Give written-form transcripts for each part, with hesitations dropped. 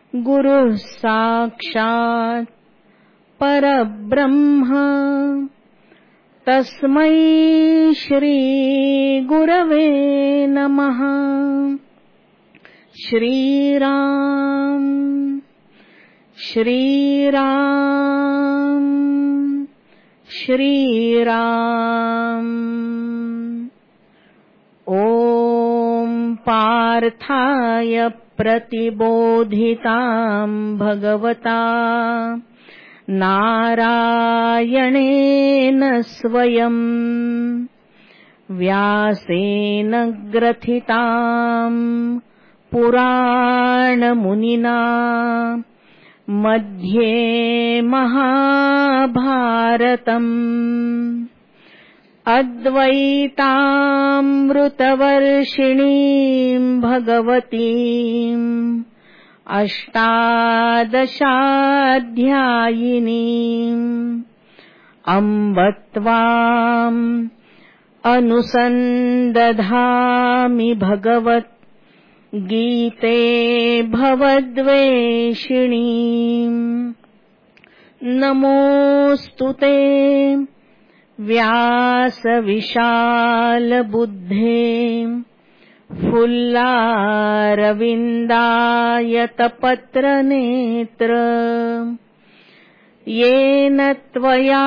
गुरुः साक्षात् परब्रह्म तस्मै श्री गुरवे नमः। श्रीराम श्रीराम श्रीराम। ॐ पार्थाय प्रतिबोधितां भगवता नारायणेन स्वयं व्यासेन ग्रथितां पुराणमुनिना मध्ये महाभारतम् अद्वैतामृतवर्षिणीं भगवतीम् अष्टादशाध्यायिनीम् अम्ब त्वाम् अनुसन्दधामि भगवत् गीते भवद्वेषिणीम्। नमोऽस्तु ते व्यासविशालबुद्धे फुल्लारविन्दायतपत्रनेत्र येन त्वया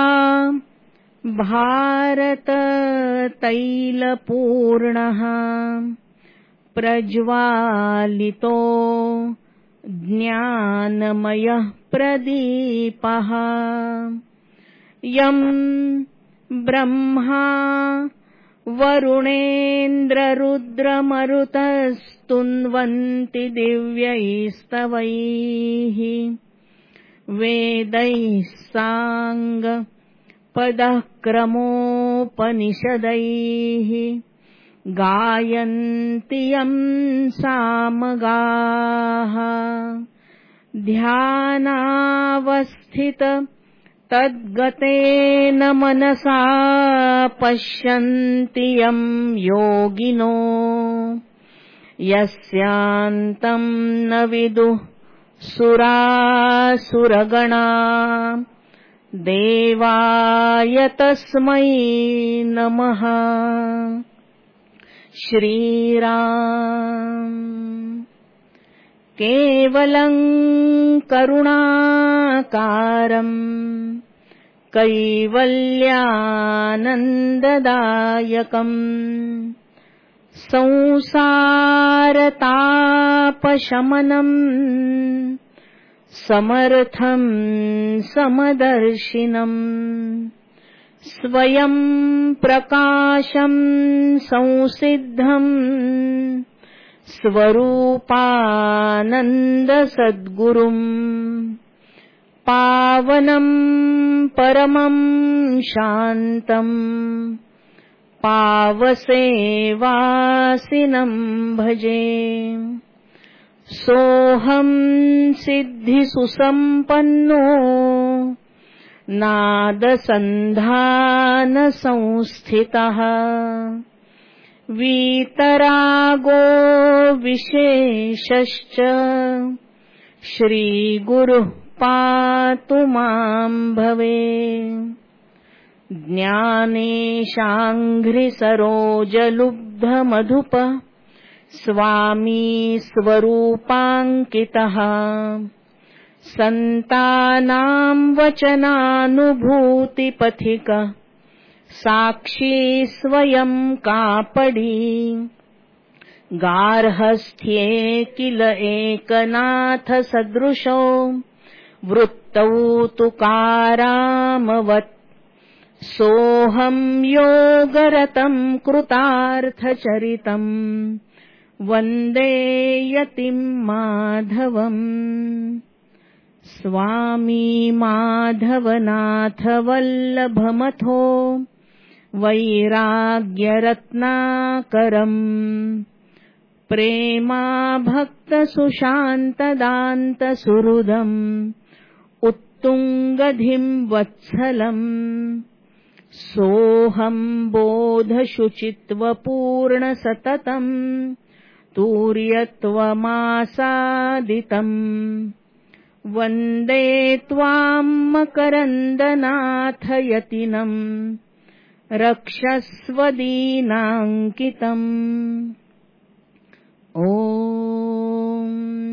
भारततैलपूर्णः प्रज्वालितो ज्ञानमयः प्रदीपः यं ब्रह्मा वरुणेन्द्ररुद्रमरुतस्तुन्वन्ति दिव्यैस्तवैः वेदैः साङ्गपदक्रमोपनिषदैः गायन्ति यं सामगाः ध्यानावस्थित तद्गतेन मनसा पश्यन्ति यं योगिनो यस्यान्तं न विदुः सुरासुरगणा देवाय तस्मै नमः। श्रीराम केवलं करुणाकारं कैवल्यानन्ददायकं संसारतापशमनं समर्थं समदर्शिनं स्वयं प्रकाशं संसिद्धं स्वरूपानन्दसद्गुरुम् पावनं परमं शान्तं पावसेवासिनं भजे। सोऽहं सिद्धिसुसम्पन्नो नादसन्धानसंस्थितः वीतरागो विशेषश्च श्रीगुरुः पातु मां भवे। ज्ञानेशाङ्घ्रिसरोजलुब्धमधुप स्वामी स्वरूपाङ्कितः सन्तानां वचनानुभूतिपथिक साक्षी स्वयं कापडी गार्हस्थ्ये किल एकनाथ सदृशो वृत्तौ तुकारामवत् सोऽहं योगरतं कृतार्थचरितं वन्दे यतिं माधवम्। स्वामी माधवनाथ वल्लभमथो वैराग्यरत्नाकरम् प्रेमाभक्तसुशान्तदान्तसुहृदम् उत्तुङ्गधिं वत्सलम् सोऽहं बोधशुचित्वपूर्णसततम् तूर्यत्वमासादितम् वन्दे त्वां मकरन्दनाथयतिनम् रक्षस्वदीनाङ्कितम्। ओम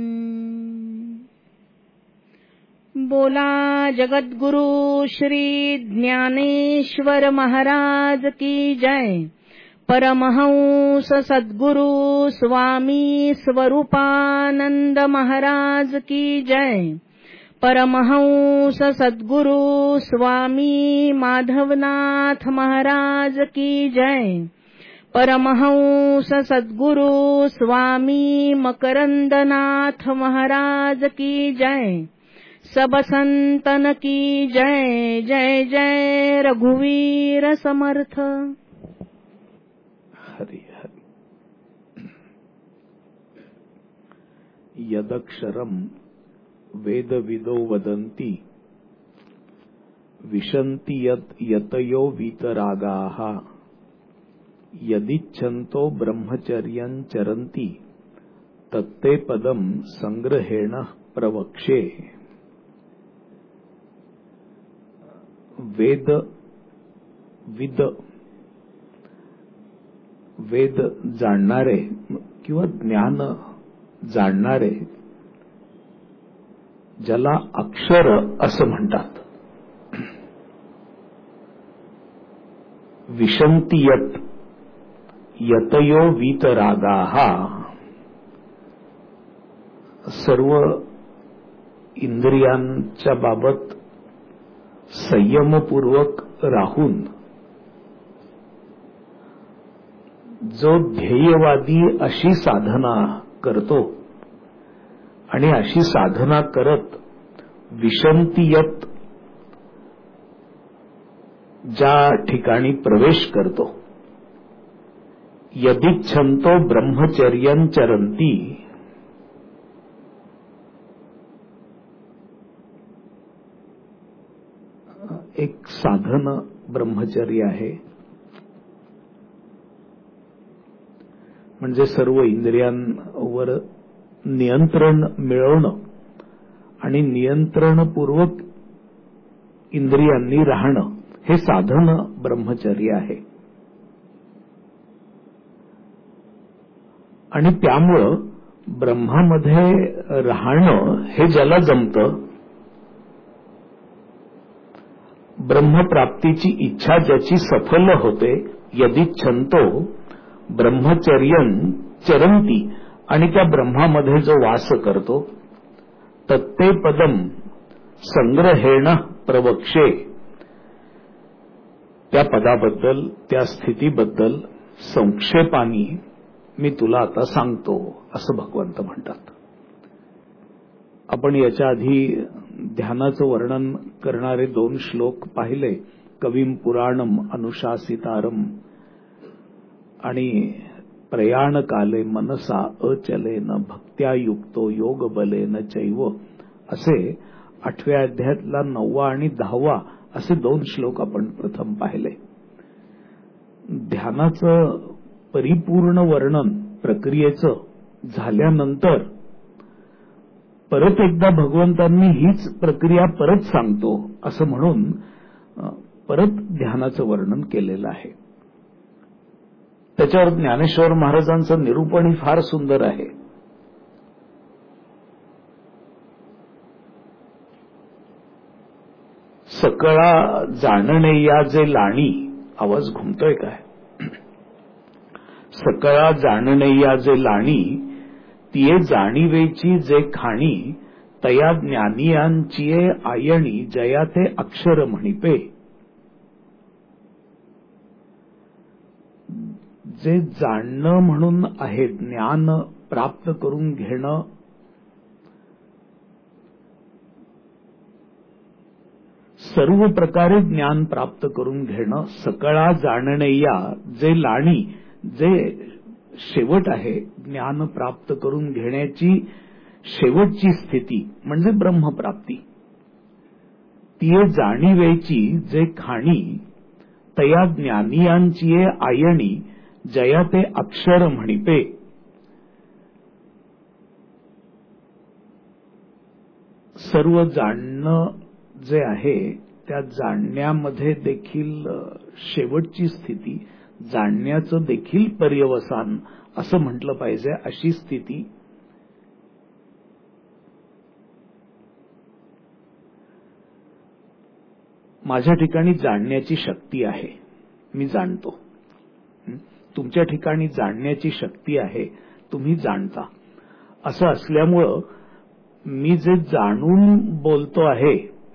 बोला जगद्गुरु श्री ज्ञानेश्वर महाराज की जय। परमहंस सद्गुरु स्वामी स्वरूपानंद महाराज की जय। परमहंस सद्गुरु स्वामी माधवनाथ महाराज की जय। परमहंस सद्गुरु स्वामी मकरंदनाथ महाराज की जय। सब संतन की जय। जय जय रघुवीर समर्थ। हरि हरि। यदक्षरम वेदविदो वदन्ति विशन्ति यतयो वीतरागाः यदिच्छन्तो ब्रह्मचर्यं चरन्ति तत्ते पदं संग्रहेण प्रवक्षे। वेद जाणणारे किंवा ज्ञान जाणणारे ज्याला अक्षर असं म्हणतात, विशन्ति यतयो वीतरागाः, सर्व इंद्रियांच्या बाबत संयमपूर्वक राहून जो ध्येयवादी अशी साधना करतो आणि अशी साधना करत विशन्तियत ज्या ठिकाणी प्रवेश करतो, यदिच्छन्तो ब्रह्मचर्यं चरन्ति, एक साधन ब्रह्मचर्य आहे. म्हणजे सर्व इंद्रियांवर नियंत्रण मिळवणं आणि नियंत्रणपूर्वक इंद्रियांनी राहणं हे साधन ब्रह्मचर्य आहे. आणि त्यामुळं ब्रह्मामध्ये राहणं हे ज्याला जमतं, ब्रह्मप्राप्तीची इच्छा ज्याची सफल होते, यदिच्छन्तो ब्रह्मचर्यं चरन्ति, आणि त्या ब्रह्मामध्ये जो वास करतो, तत्ते पदम संग्रहेण प्रवक्षे, त्या पदाबद्दल त्या स्थितीबद्दल संक्षेपाने मी तुला आता सांगतो असं भगवंत म्हणतात. आपण याच्या आधी ध्यानाचं वर्णन करणारे 2 श्लोक पाहिले, कविम पुराणम अनुशासितारम आणि प्रयाण काले मनसा अचलेन भक्त्या युक्तो योग बलेन चैव, असे 8व्या अध्यायातला 9वा आणि 10वा असे 2 श्लोक आपण प्रथम पाहिले. ध्यानाचं परिपूर्ण वर्णन प्रक्रियेचं झाल्यानंतर परत एकदा भगवंतांनी हीच प्रक्रिया परत सांगतो असं म्हणून परत ध्यानाचं वर्णन केलेलं आहे. त्याच्यावर ज्ञानेश्वर महाराजांचं निरूपणही फार सुंदर आहे. सकळा जाणणे या जे लाणी, आवाज घुमतोय काय? सकळा जाणणे या जे लाणी, तिये जाणीवेची जे खाणी, तया ज्ञानियांचिये आयणी, जया ते अक्षर म्हणिपे. जे जाणणं म्हणून आहे, ज्ञान प्राप्त करून घेणं, सर्व प्रकारे ज्ञान प्राप्त करून घेणं, सकळा जाणणेया जे लाणी, जे शेवट आहे ज्ञान प्राप्त करून घेण्याची शेवटची स्थिती म्हणजे ब्रह्मप्राप्ती. तिये जाणीवेची जे खाणी, तया ज्ञानियांची आयणी, जया ते अक्षर म्हणिपे. सर्व जाणणं जे आहे त्या जाणण्यामध्ये देखील शेवटची स्थिती, जाणण्याचं देखील पर्यवसान असं म्हटलं पाहिजे, अशी स्थिती माझ्या ठिकाणी जाणण्याची शक्ती आहे, मी जाणतो. तुमच्या ठिकाणी जाणण्याची शक्ती आहे, तुम्ही जाणता. असं असल्यामुळं मी जे जाणून बोलतो आहे,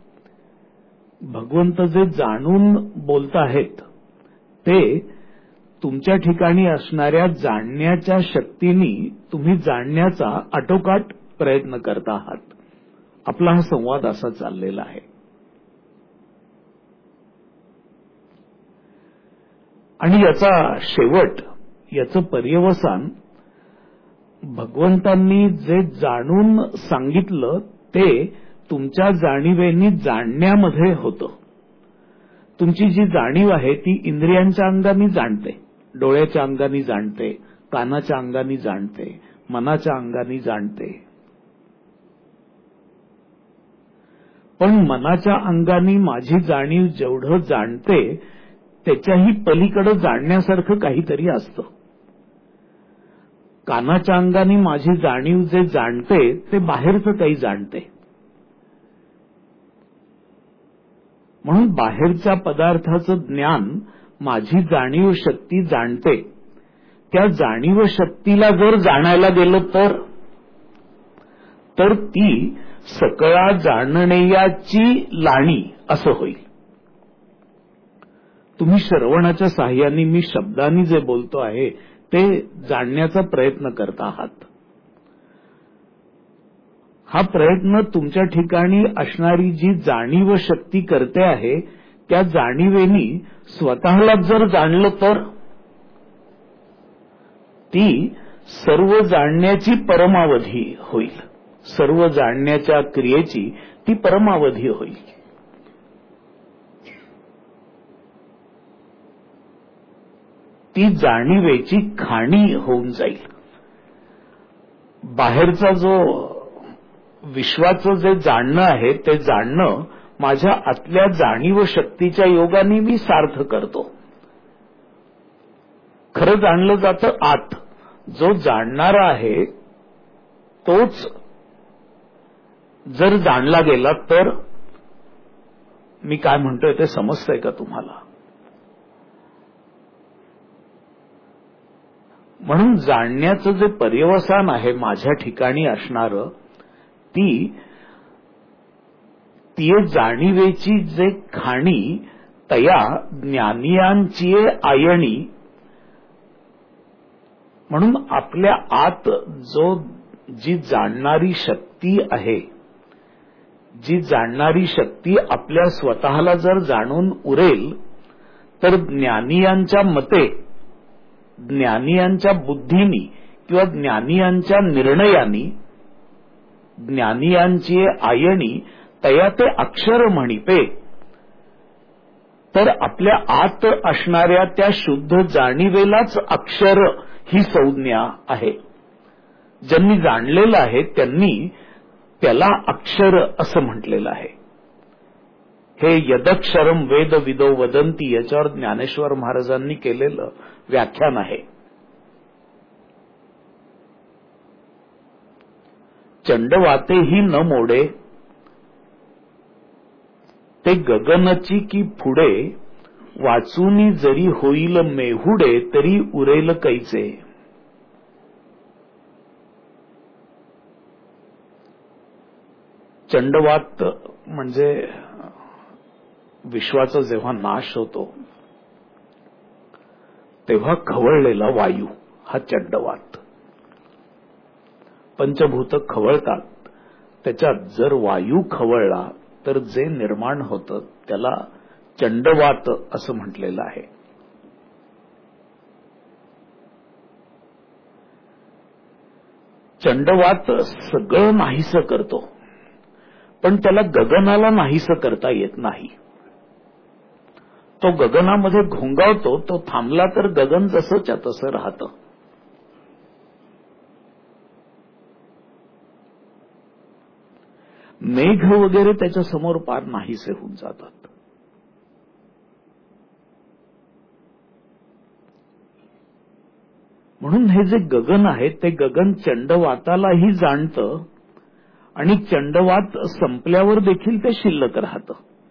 भगवंत जे जाणून बोलत आहेत, ते तुमच्या ठिकाणी असणाऱ्या जाणण्याच्या शक्तीने तुम्ही जाणण्याचा आटोकाट प्रयत्न करत आहात. आपला हा संवाद असा चाललेला आहे. आणि याचा शेवट, याचं पर्यवसान भगवंतांनी जे जाणून सांगितलं ते तुमच्या जाणीवेनी जाणण्यामध्ये होतं. तुमची जी जाणीव आहे ती इंद्रियांच्या अंगाने जाणते, डोळ्याच्या अंगाने जाणते, कानाच्या अंगाने जाणते, मनाच्या अंगाने जाणते. पण मनाच्या अंगाने माझी जाणीव जेवढं जाणते त्याच्याही पलीकडे जाणण्यासारखं काहीतरी असतं. कानाच्या अंगाने माझी जाणीव जे जाणते ते बाहेरचं काही जाणते. म्हणून बाहेरच्या पदार्थाचं ज्ञान माझी जाणीव शक्ती जाणते. त्या जाणीव शक्तीला जर जाणायला गेलं तर ती सकळा जाणण्याची लाणी असं होईल. तुम्ही श्रवणाच्या साह्याने, मी शब्दांनी जे बोलतो आहे ते जाणण्याचा प्रयत्न करत आहात. हा प्रयत्न तुमच्या ठिकाणी असणारी जी जाणीव शक्ती करते आहे त्या जाणीवेनी स्वतःला जर जाणलं तर ती सर्व जाणण्याची परमावधी होईल. सर्व जाणण्याच्या क्रियेची ती परमावधी होईल. ती जाणीवेची खाणी होऊन जाईल. बाहेरचा जो विश्वाचं जे जाणणं आहे ते जाणणं माझ्या आतल्या जाणीव शक्तीच्या योगाने मी सार्थ करतो. खरं जाणलं जातं आत. जो जाणणारा आहे तोच जर जाणला गेला तर, मी काय म्हणतोय ते समजतंय का तुम्हाला? म्हणून जाणण्याचं जे पर्यवसान आहे माझ्या ठिकाणी असणारं, ती जाणीवेची जे खाणी तया ज्ञानियांची आयणी. म्हणून आपल्या आत जी जाणणारी शक्ती आहे, जी जाणणारी शक्ती आपल्या स्वतःला जर जाणून उरेल तर ज्ञानियांच्या मते, ज्ञानियांच्या बुद्धीनी किंवा ज्ञानियांच्या निर्णयानी, ज्ञानियांची आयणी तया ते अक्षर म्हणिपे. तर आपल्या आत असणाऱ्या त्या शुद्ध जाणीवेलाच अक्षर ही संज्ञा आहे. ज्यांनी जाणलेलं आहे त्यांनी त्याला अक्षर असं म्हटलेलं आहे. हे यदक्षरम वेद विदो वदंती याच्यावर ज्ञानेश्वर महाराजांनी केलेलं व्याख्यान आहे. चंडवातेही न मोडे ते गगनची की पुढे, वाचूनी जरी होईल मेहुडे तरी उरेल कैचे. चंडवात म्हणजे विश्वाचा जेव्हा नाश होतो तेव्हा खवळलेला वायू हा चंडवात. पंचभूत खवळतात, त्याच्यात जर वायू खवळला तर जे निर्माण होतं त्याला चंडवात असं म्हटलेलं आहे. चंडवात सगळं नाहीसं करतो, पण त्याला गगनाला नाहीसं करता येत नाही. तो गगनामध्ये घोंगावतो, तो थांबला तर गगन जसंच्या तसं राहतं. मेघ वगैरे त्याच्या समोर पार नाहीसे होऊन जातात. म्हणून हे जे गगन आहे ते गगन चंडवातालाही जाणतं आणि चंडवात संपल्यावर देखील ते शिल्लक राहतं.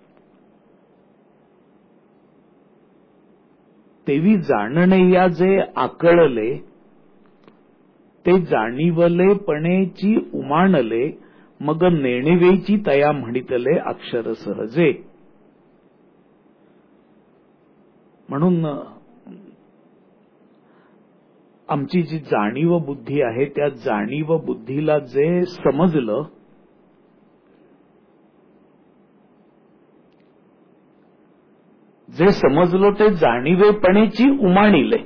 तेवी जाणणेया जे आकळले ते जाणीवलेपणेची उमाणले मग नेणिवेची तया म्हणितले अक्षर सहजे. म्हणून आमची जी जाणीव बुद्धी आहे त्या जाणीव बुद्धीला जे समजलं ते जाणीवेपणेची उमाणिले.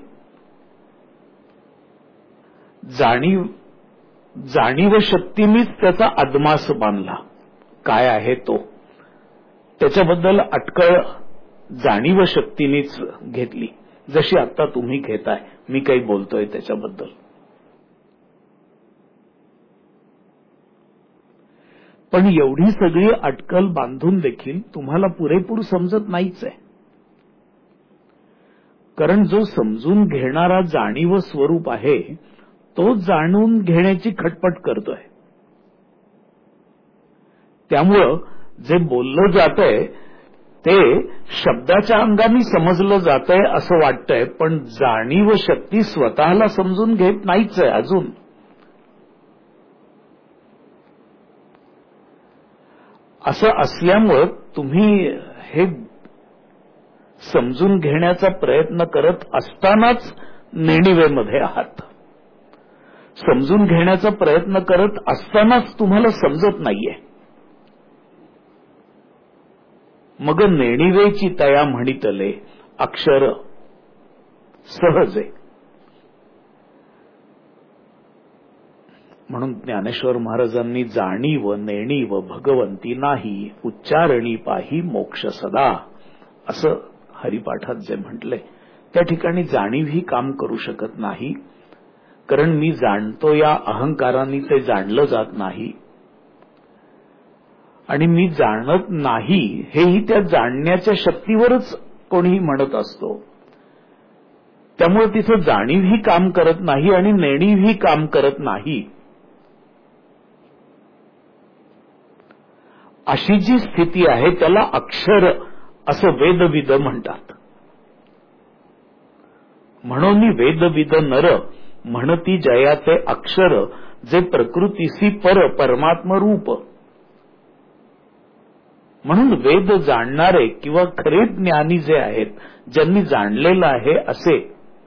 जाणीव शक्तीनीच त्याचा अदमास बांधला. काय आहे तो त्याच्याबद्दल अटकळ जाणीव शक्तीनीच घेतली, जशी आता तुम्ही घेताय, मी काही बोलतोय त्याच्याबद्दल. पण एवढी सगळी अटकल बांधून देखील तुम्हाला पुरेपूर समजत नाहीच आहे. कारण जो समजून घेणारा जाणीव स्वरूप आहे तो जाणून घेण्याची खटपट करतोय. त्यामुळं जे बोललं जातंय ते शब्दाच्या अंगाने समजलं जातंय असं वाटतंय, पण जाणीव शक्ती स्वतःला समजून घेत नाहीच आहे अजून. असं असल्यामुळं तुम्ही हे समजून घेण्याचा प्रयत्न करत असतानाच नेणिवेमध्ये आहात. समजून घेण्याचा प्रयत्न करत असतानाच तुम्हाला समजत नाहीये. मग नेणिवेची तया म्हणितले अक्षर सहजे. म्हणून ज्ञानेश्वर महाराजांनी जाणीव नेणीव भगवंती नाही उच्चारणी पाही मोक्ष सदा असं हरिपाठात जे म्हटलंय त्या ठिकाणी जाणीव ही काम करू शकत नाही. कारण मी जाणतो या अहंकाराने ते जाणलं जात नाही आणि मी जाणत नाही हेही त्या जाणण्याच्या शक्तीवरच कोणीही म्हणत असतो. त्यामुळे तिथे जाणीवही काम करत नाही आणि नेणीवही काम करत नाही. अशी जी स्थिती आहे त्याला अक्षर असं वेदविद म्हणतात. म्हणून वेदविद नर म्हणती जयाचे अक्षर जे प्रकृतीसी परमात्म रूप. म्हणून वेद जाणणारे किंवा खरे ज्ञानी जे आहेत, ज्यांनी जाणलेलं आहे असे,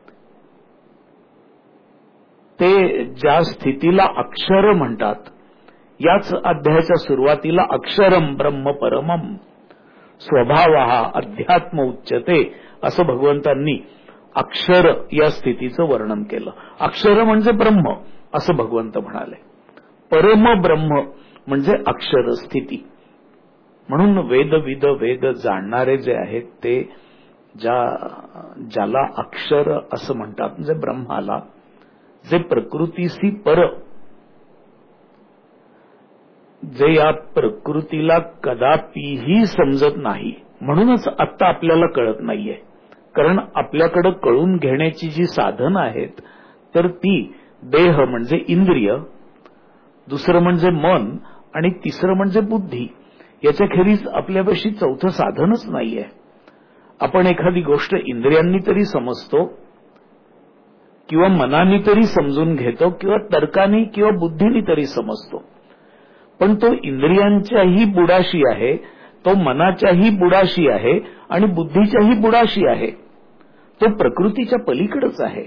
ते ज्या स्थितीला अक्षर म्हणतात, याच अध्यायाच्या सुरुवातीला अक्षरम ब्रह्म परमम स्वभावः अध्यात्म उच्यते असं भगवंतांनी अक्षर या स्थितीचं वर्णन केलं. अक्षर म्हणजे ब्रह्म असं भगवंत म्हणाले. परम ब्रह्म म्हणजे अक्षर स्थिती. म्हणून वेदविद वेद जाणणारे जे आहेत ते ज्याला अक्षर असं म्हणतात, म्हणजे ब्रह्माला, जे प्रकृतीशी पर, जे या प्रकृतीला कदापिही समजत नाही. म्हणूनच आत्ता आपल्याला कळत नाहीये. कारण आपल्याकडे कळून घेण्याची जी साधनं आहेत तर ती देह म्हणजे इंद्रिय, दुसरं म्हणजे मन आणि तिसरं म्हणजे बुद्धी. याच्याखेरीज आपल्यापाशी चौथं साधनच नाहीये. आपण एखादी गोष्ट इंद्रियांनी तरी समजतो किंवा मनाने तरी समजून घेतो किंवा तर्काने किंवा बुद्धीने तरी समजतो, पण तो इंद्रियांच्याही बुडाशी आहे, तो मनाच्याही बुडाशी आहे आणि बुद्धीच्याही बुडाशी आहे. तो प्रकृतीच्या पलीकडेच आहे.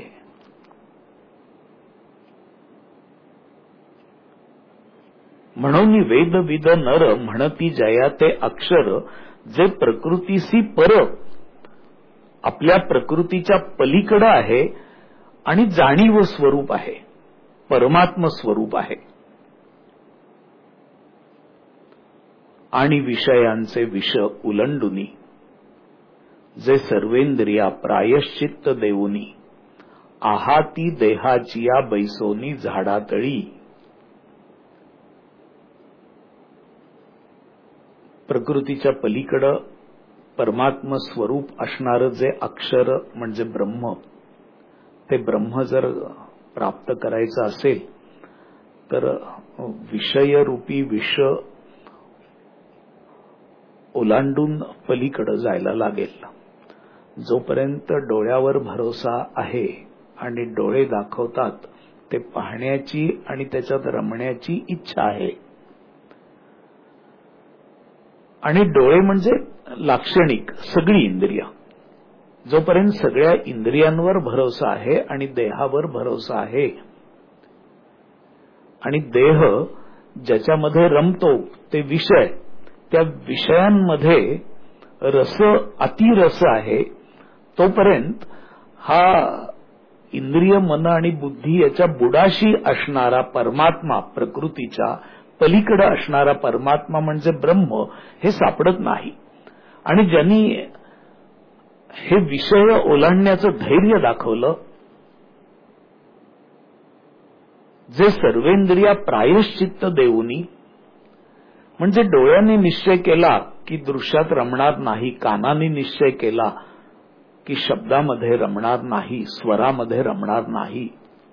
म्हणून वेदविद नर म्हणती जया ते अक्षर जे प्रकृतीशी पर, आपल्या प्रकृतीच्या पलीकडे आहे आणि जाणीव स्वरूप आहे, परमात्म स्वरूप आहे. आणि विषयांचे विष उलंडुनी जे सर्वेंद्रिया प्रायश्चित्त देऊनी आहाती देहाचिया बैसोनी झाडातळी. प्रकृतीच्या पलीकडं परमात्म स्वरूप असणारं जे अक्षर म्हणजे ब्रह्म, ते ब्रह्म जर प्राप्त करायचं असेल तर विषयरूपी विष ओलांडून पलीकडे जायला लागेल. जोपर्यंत डोळ्यावर भरोसा आहे आणि डोळे दाखवतात ते पाहण्याची आणि त्याच्यात रमण्याची इच्छा आहे, आणि डोळे म्हणजे लाक्षणिक सगळी इंद्रिय, जोपर्यंत सगळ्या इंद्रियांवर भरोसा आहे आणि देहावर भरोसा आहे आणि देह ज्याच्यामध्ये रमतो ते विषय, त्या विषयांमध्ये रस अतिरस आहे, तोपर्यंत हा इंद्रिय मन आणि बुद्धी याच्या बुडाशी असणारा परमात्मा, प्रकृतीच्या पलीकडे असणारा परमात्मा म्हणजे ब्रह्म हे सापडत नाही. आणि ज्यांनी हे विषय ओलांडण्याचं धैर्य दाखवलं, जे सर्वेंद्रिया प्रायश्चित्त देऊनी, म्हणजे डोळ्यांनी निश्चय केला की दृश्यात रमणार नाही, कानाने निश्चय केला की शब्दामध्ये रमणार नाही, स्वरामध्ये रमणार नाही,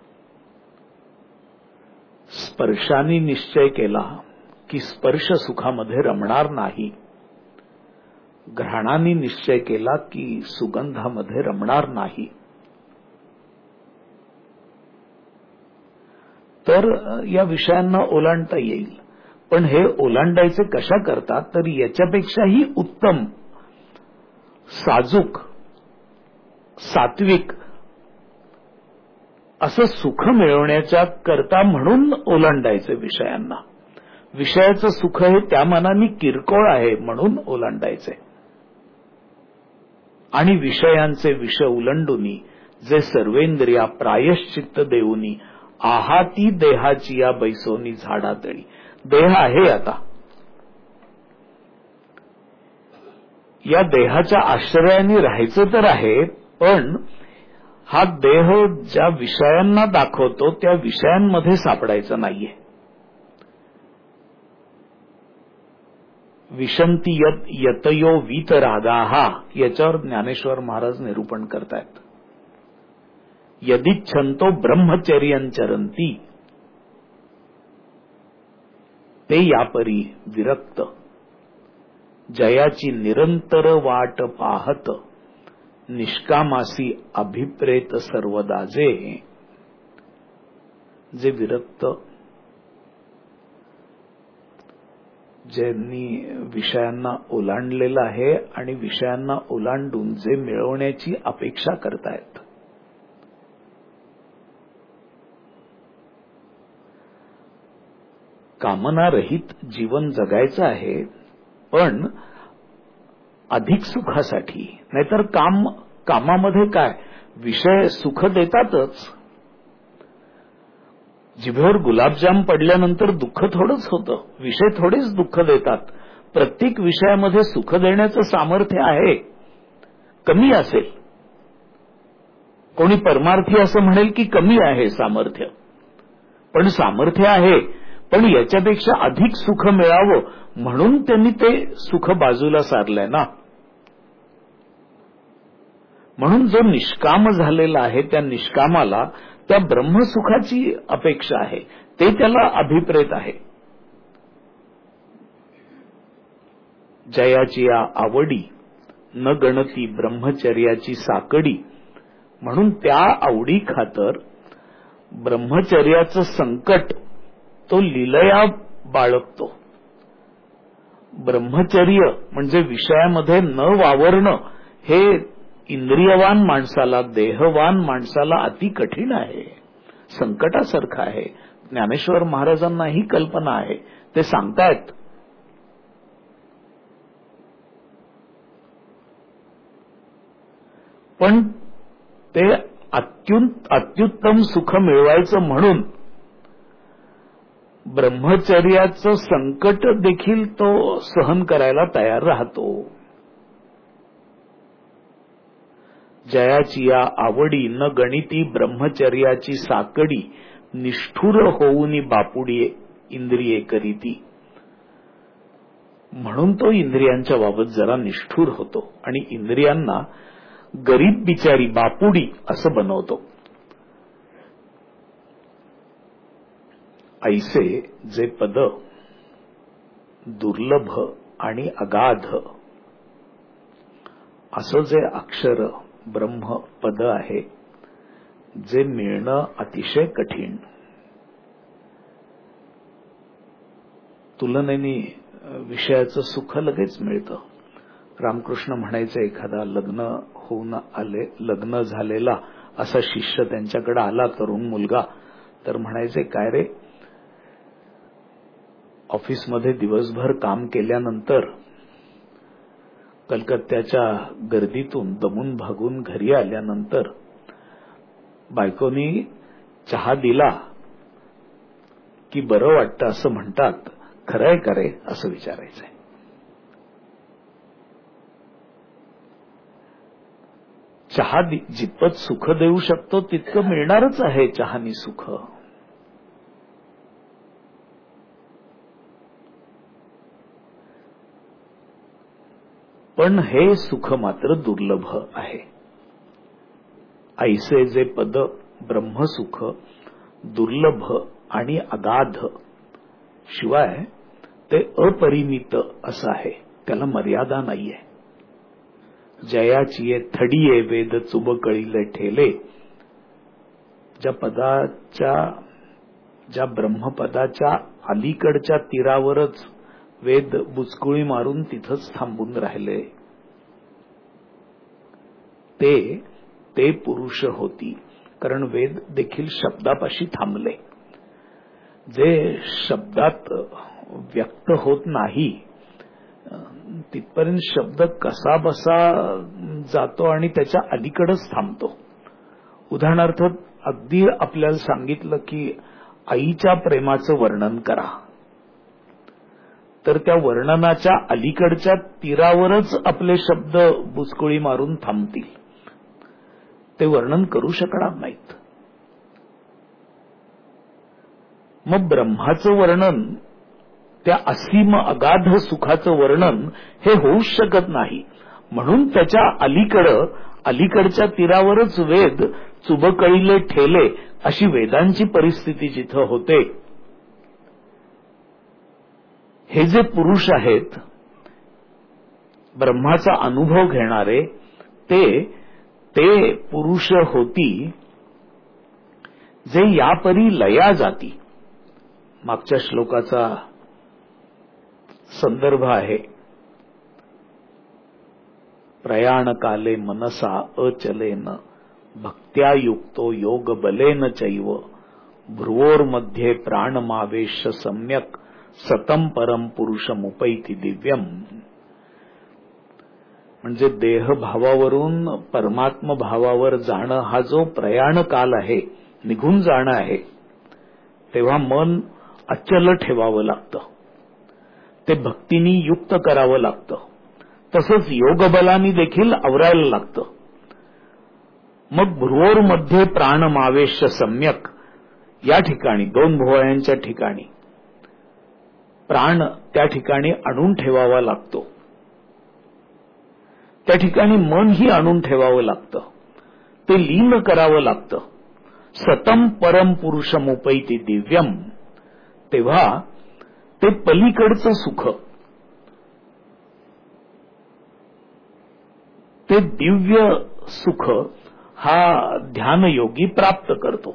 स्पर्शाने निश्चय केला की स्पर्श सुखामध्ये रमणार नाही, घ्राणाने निश्चय केला की सुगंधामध्ये रमणार नाही, तर या विषयांना ओलांडता येईल. पण हे ओलांडायचे कशा करतात, तर याच्यापेक्षाही उत्तम, साजूक, सात्विक असं सुख मिळवण्याच्या करता म्हणून ओलांडायचे विषयांना. विषयाचं सुख हे त्या मानाने किरकोळ आहे म्हणून ओलांडायचे. आणि विषयांचे विष उलंडुनी, जे सर्वेंद्रिया प्रायश्चित्त देऊनी, आहाती देहाची या बैसोनी झाडातळी. देह आहे आता, या देहाच्या आश्रयाने राहायचं तर आहे, पण हा देह ज्या विषयांना दाखवतो त्या विषयांमध्ये सापडायचं नाहीये. विशंती यतयो वीतरागाहा, याच्यावर ज्ञानेश्वर महाराज निरूपण करतायत. यदिच्छन्तो ब्रह्मचर्यंचरंती ते यापरी विरक्त, जयाची निरंतर वाट पाहत, निष्कामासी अभिप्रेत सर्वदाजे. जे विरक्त, ज्यांनी विषयांना ओलांडलेलं आहे आणि विषयांना ओलांडून जे मिळवण्याची अपेक्षा करतायत, कामनारहित जीवन जगायचं आहे, पण अधिक सुखासाठी. नाहीतर कामामध्ये काय, विषय सुख देतातच. जिभेवर गुलाबजाम पडल्यानंतर दुःख थोडंच होतं, विषय थोडेच दुःख देतात. प्रत्येक विषयामध्ये सुख देण्याचं सामर्थ्य आहे, कमी असेल. कोणी परमार्थी असं म्हणेल की कमी आहे सामर्थ्य, पण सामर्थ्य आहे. पण याच्यापेक्षा अधिक सुख मिळावं म्हणून त्यांनी ते सुख बाजूला सारलंय ना. म्हणून जो निष्काम झालेला आहे त्या निष्कामाला त्या ब्रह्मसुखाची अपेक्षा आहे, ते त्याला अभिप्रेत आहे. जयाची या आवडी न गणती ब्रह्मचर्याची साकडी, म्हणून त्या आवडी खातर ब्रह्मचर्याचं संकट तो लीलया बाळगतो. ब्रह्मचर्य म्हणजे विषयामध्ये न वावरणं हे इंद्रियवान माणसाला, देहवान माणसाला अति कठीण आहे, संकटासारखं आहे. ज्ञानेश्वर महाराजांना ही कल्पना आहे, ते सांगतायत. पण ते अत्युत्तम सुख मिळवायचं म्हणून ब्रह्मचर्याचं संकट देखील तो सहन करायला तयार राहतो. जयाची या आवडी न गणिती ब्रह्मचर्याची साकडी, निष्ठुर होऊनी बापुडी इंद्रिये करीती. म्हणून तो इंद्रियांच्या बाबत जरा निष्ठुर होतो आणि इंद्रियांना गरीब बिचारी बापुडी असं बनवतो. ऐसे जे पद दुर्लभ आणि अगाध असं जे अक्षर ब्रह्म पद आहे, जे मिळणं अतिशय कठीण, तुलनेने विषयाचं सुख लगेच मिळतं. रामकृष्ण म्हणायचे, एखादा लग्न झालेला असा शिष्य त्यांच्याकडे आला, तरुण मुलगा, तर म्हणायचे, काय रे, ऑफिसमध्ये दिवसभर काम केल्यानंतर कलकत्त्याच्या गर्दीतून दमून भागून घरी आल्यानंतर बायकोनी चहा दिला की बरं वाटतं असं म्हणतात, खरंय का रे, असं विचारायचंय. चहा जितपत सुख देऊ शकतो तितकं मिळणारच आहे चहानी सुख. पण हे सुख मात्र दुर्लभ आहे. ऐसे जे पद ब्रह्मसुख दुर्लभ आणि अगाध, शिवाय ते अपरिमित असं आहे, त्याला मर्यादा नाहीये. जयाची थडीये वेद चुबकळीले ठेले, ज्या ब्रह्मपदाच्या अलीकडच्या तीरावरच वेद बुचकुळी मारून तिथंच थांबून राहिले, ते पुरुष होती. कारण वेद देखील शब्दापाशी थांबले. जे शब्दात व्यक्त होत नाही तिथपर्यंत शब्द कसा बसा जातो आणि त्याच्या अलीकडेच थांबतो. उदाहरणार्थ, अगदी आपल्याला सांगितलं की आईच्या प्रेमाचं वर्णन करा, तर त्या वर्णनाच्या अलीकडच्या तीरावरच आपले शब्द बुचकुळी मारून थांबतील, ते वर्णन करू शकणार नाहीत. मग ब्रह्माचं वर्णन, त्या असीम अगाध सुखाचं वर्णन हे होऊच शकत नाही. म्हणून त्याच्या अलीकडच्या तीरावरच वेद चुबकळीले ठेले, अशी वेदांची परिस्थिती जिथं होते. हे जे पुरुष आहेत ब्रह्माचा अनुभव घेणारे, ते पुरुष होती जे यापरी लया जाती. मागच्या श्लोकाचा संदर्भ आहे, प्रयाण काले मनसा अचलेन भक्त्या युक्तो योग बलेन चैव भ्रुवोर्मध्ये प्राणमावेश सम्यक सतम परम पुरुषमुपैति दिव्यम. म्हणजे देहभावावरून परमात्म भावावर जाणं हा जो प्रयाण काल आहे, निघून जाणं आहे, तेव्हा मन अचल ठेवावं लागतं, ते भक्तीनी युक्त करावं लागतं. तसंच योगबलानी देखील आवरायला लागतं. मग भ्रुवोर्मध्ये प्राणमावेश सम्यक, या ठिकाणी दोन भुवयांच्या ठिकाणी प्राण त्या ठिकाणी आणून ठेवावा लागतो. त्या ठिकाणी मनही आणून ठेवावं लागतं, ते लीन करावं लागतं. सतम परम पुरुषमुपैति दिव्यम, तेव्हा ते पलीकडचं सुख, ते दिव्य सुख हा ध्यानयोगी प्राप्त करतो.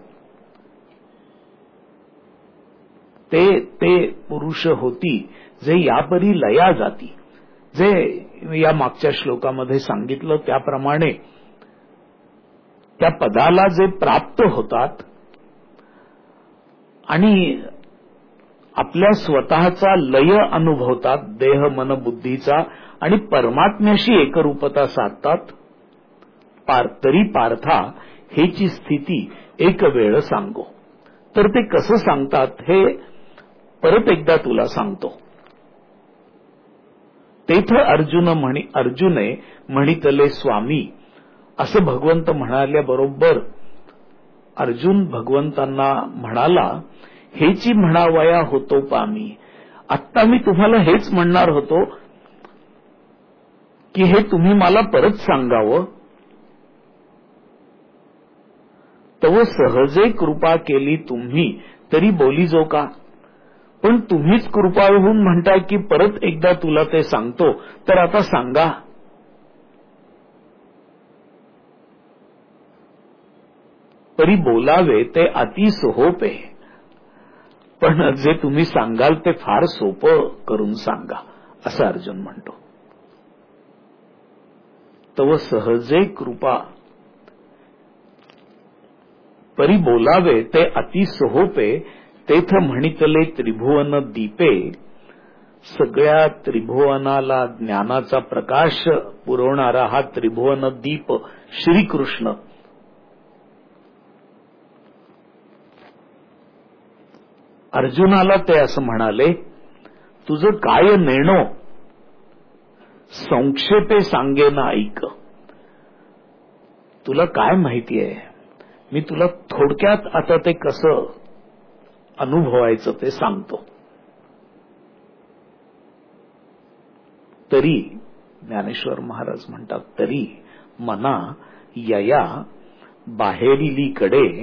ते पुरुष होती जे यापरी लया जाती, जे या मागच्या श्लोकामध्ये सांगितलं त्याप्रमाणे त्या पदाला जे प्राप्त होतात आणि आपल्या स्वतःचा लय अनुभवतात, देह मन बुद्धीचा, आणि परमात्म्याशी एकरूपता साधतात. तरी पार्था हेची स्थिती एक वेळ सांगो. तर ते कसं सांगतात हे परत एकदा तुला सांगतो. तेथ अर्जुने म्हणितले स्वामी, असं भगवंत म्हणाल्याबरोबर अर्जुन भगवंतांना म्हणाला, हेची म्हणावया होतो पामी. आत्ता मी तुम्हाला हेच म्हणणार होतो की हे तुम्ही मला परत सांगावं. तव सहजे कृपा केली तुम्ही तरी बोली जो का. पण तुम्हीच कृपाळू होऊन म्हणताय की परत एकदा तुला ते सांगतो, तर आता सांगा. तरी बोलावे ते अति सोहोपे. पण जे तुम्ही सांगाल ते फार सोपं करून सांगा, असं अर्जुन म्हणतो. तव सहजे कृपा परी बोलावे ते अति सोहोपे. तेथ म्हणितले त्रिभुवन दीपे. सगळ्या त्रिभुवनाला ज्ञानाचा प्रकाश पुरवणारा हा त्रिभुवन दीप श्रीकृष्ण. अर्जुनाला ते असं म्हणाले, तुझं काय नेणो संक्षेपे सांगेन ऐक. तुला काय माहिती आहे, मी तुला थोडक्यात आता ते कसं अनुभवायचं ते सांगतो. तरी ज्ञानेश्वर महाराज म्हणतात, तरी मना यया बाहेरिलीकडे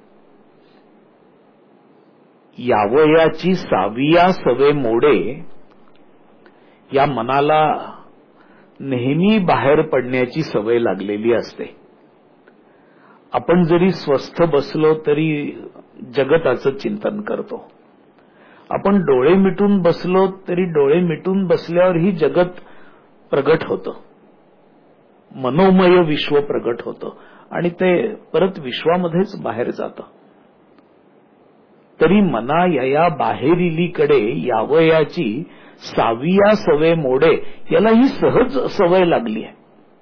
यावयाची साविया सवे मोडे. या मनाला नेहमी बाहेर पडण्याची सवय लागलेली असते. आपण जरी स्वस्थ बसलो तरी जगताचं चिंतन करतो. आपण डोळे मिटून बसलो तरी डोळे मिटून बसल्यावरही जगत प्रगट होतं, मनोमय विश्व प्रगट होतं आणि ते परत विश्वामध्येच बाहेर जातं. तरी मना यया बाहेरिलीकडे यावयाची साविया सवे मोडे. याला ही सहज सवय लागली आहे.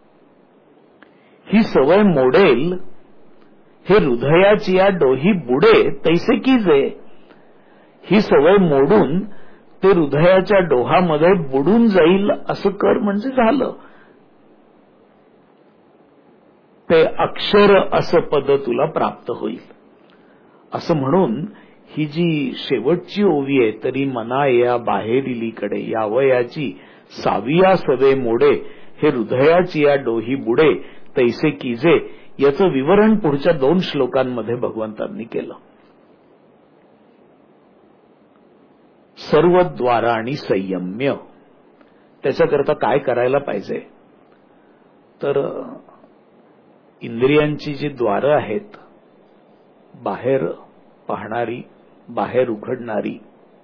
ही सवय मोडेल हे हृदयाची या डोही बुडे तैसे की जे. ही सवय मोडून ते हृदयाच्या डोहामध्ये बुडून जाईल असं कर म्हणजे झालं. ते अक्षर असं पद तुला प्राप्त होईल. असं म्हणून ही जी शेवटची ओवी आहे, तरी मना या बाहेरिलीकडे यावयाची साविया सवे मोडे. हे हृदयाची या डोही बुडे तैसे कीजे. याचं विवरण पुढच्या 2 श्लोकांमध्ये भगवंतांनी केलं. सर्व द्वार आणि संयम्य. त्याच्याकरता काय करायला पाहिजे, तर इंद्रियांची जी द्वारं आहेत, बाहेर पाहणारी, बाहेर उघडणारी.